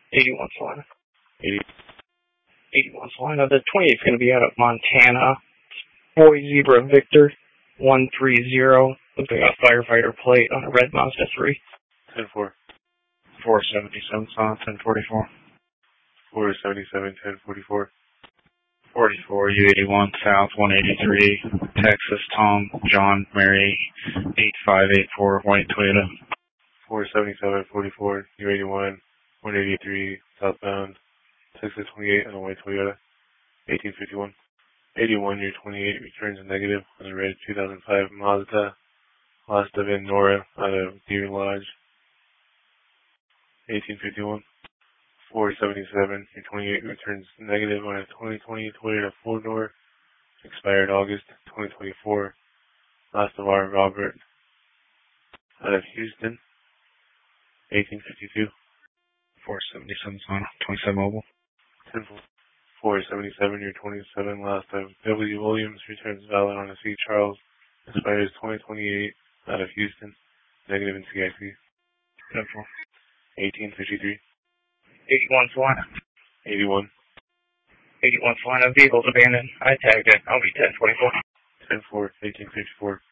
81 Salina. 80. 81 Salina. The 28 is going to be out of Montana. Boy Zebra Victor 130. Looks like a firefighter plate on a red Mazda 3. 10-4. 477 Salina, 1044. 477, 1044. 44 U81 South 183 Texas Tom John Mary 8584 white Toyota. 477, 44 U81 183 southbound Texas 28 on a white Toyota. 1851. 81 U28 returns a negative on a red 2005 Mazda Van Nora out of Deer Lodge. 1851. 477 U28 returns negative on a 2020 Toyota 4-door, expired August 2024. Last of our Robert out of Houston. 1852. 477 Salina, 27 Mobile. 477 U27. Last of W. Williams returns valid on a C. Charles, expires 2028 out of Houston, negative in CIC. 10-4. 1853. 81 Salina. 81. 81 Salina. Vehicle's abandoned. I tagged it. I'll be 1024. 10-4. 1854.